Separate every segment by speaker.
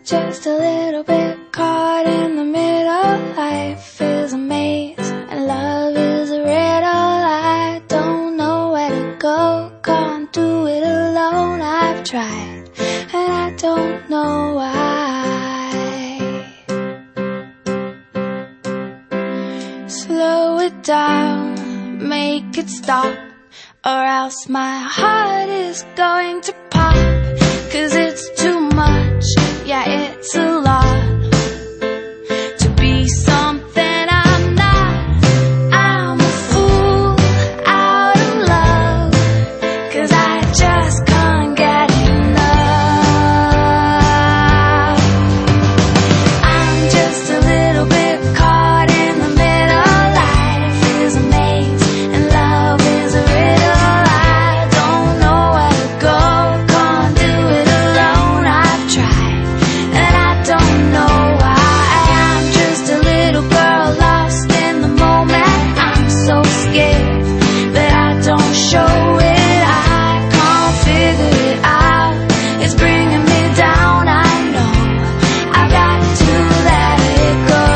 Speaker 1: just a little bit caught in the middle. Life is a maze and love is a riddle. I don't know where to go, can't do it alone. I've tried and I don't know why. Slow it down, make it stop, or else my heart is going to pop. 'Cause it's too much, yeah, it's a lot to be something I'm not. I'm a fool out of love, 'cause I just can't get enough. I'm just a little bit caught in the middle. Life is a maze and love is a riddle. I don't know where to go, can't do it alone. I've tried and I don't know why. I'm just a little girl lost in the moment. I'm so scared that I don't show it. I can't figure it out, it's bringing me down. I know I've got to let it go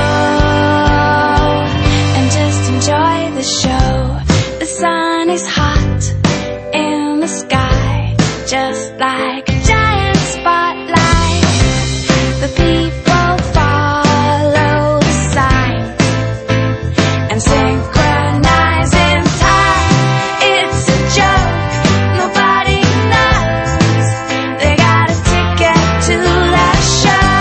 Speaker 1: and just enjoy the show. The sun is hot in the sky, just like a giant spotlight. The people follow the sign and synchronize in time. It's a joke, nobody knows they got a ticket to that show.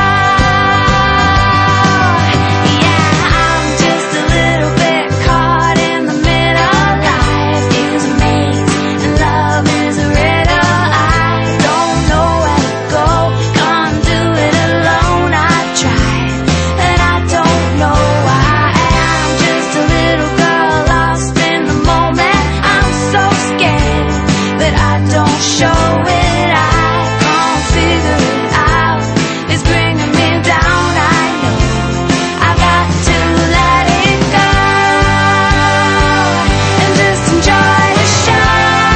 Speaker 1: Yeah, I'm just a little bit caught in the middle. Life is a maze and love is a riddle. I don't know where to go, can't do it alone. I've tried and I don't know why. I'm just a little girl lost in the moment. I'm so scared but I don't show it. I can't figure it out, it's bringing me down. I know I've got to let it go and just enjoy the show.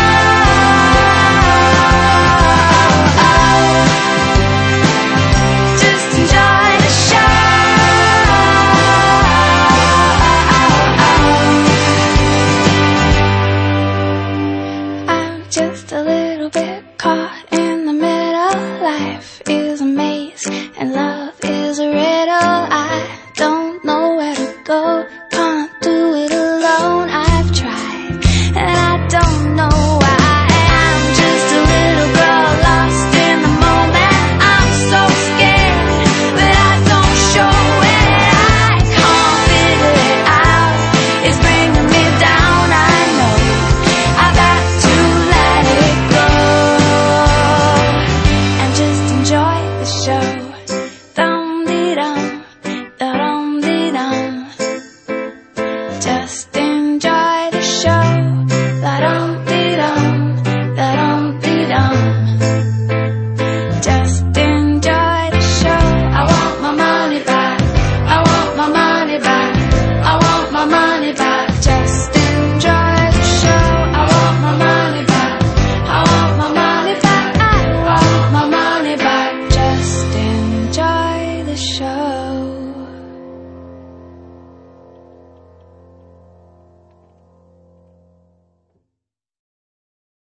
Speaker 1: Just enjoy the show. I'm just a little bit caught in the middle. Life is a maze